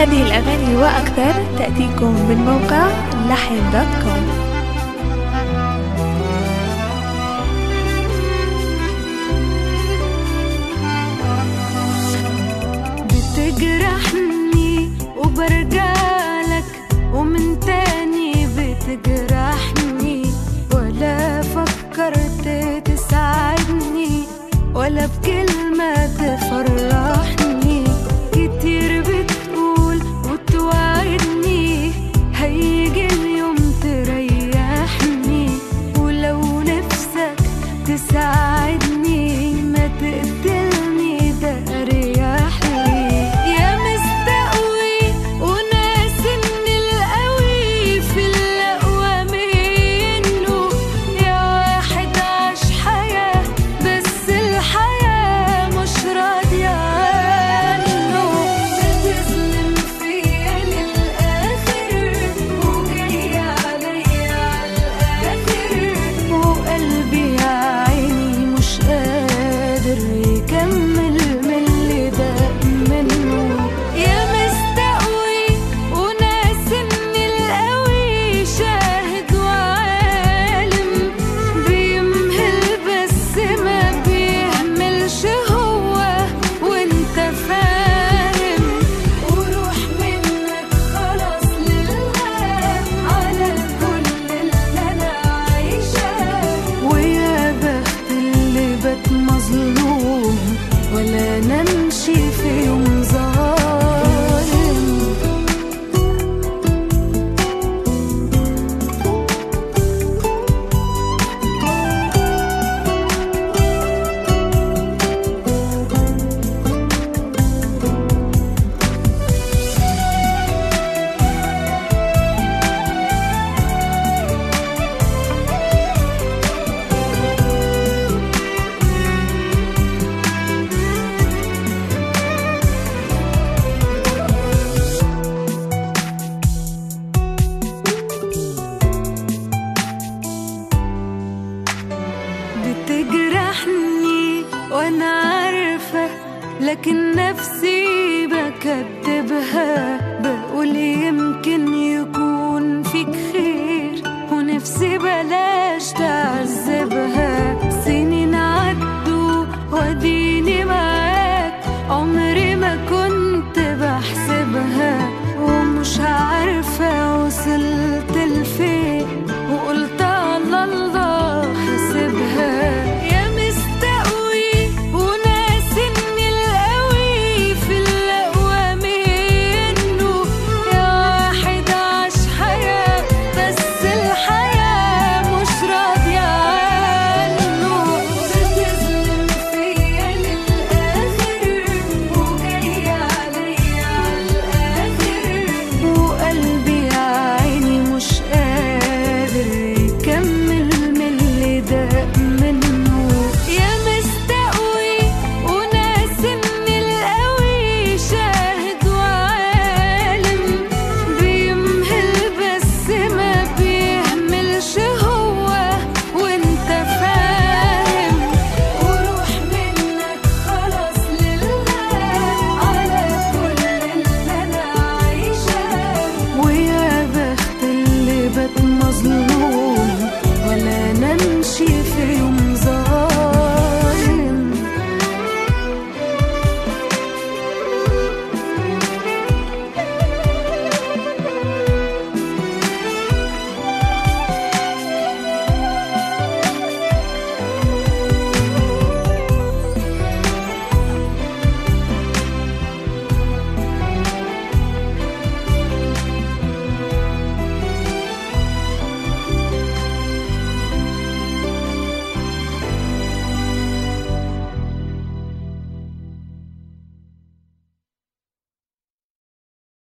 هذه الأغاني وأكثر تأتيكم من موقع لحن.com. بتجرحني وبرجعلك ومن تاني بتجرحني، ولا فكرت تساعدني ولا بكلمة تفرحني. كتير بتقول وتوعدني هيجي اليوم تريحني، ولو نفسك تساعدني ما تقتلني ده أريح لي. يا مستقوي وناس إن القوي في الأقوى منه، يا واحد عاش حياة بس الحياة مش راضية عنه. بتظلم فيا للآخر وجاي عليا عالآخر، وقلبي يا عيني مش قادر يكمل من اللي داق منه. يا مستقوي وناس إن القوي شاهد وعالم، بيمهل بس ما بيهملش هو وانت فاهم. وروح منك خلاص لله على كل اللي انا عايشاه، ويا بخت اللي بات مظلوم ولا نمشي في يوم ظالم. بتجرحني وانا عارفة، لكن نفسي بكدبها. بقول يمكن يكون فيك خير ونفسي بلاش تعذبها.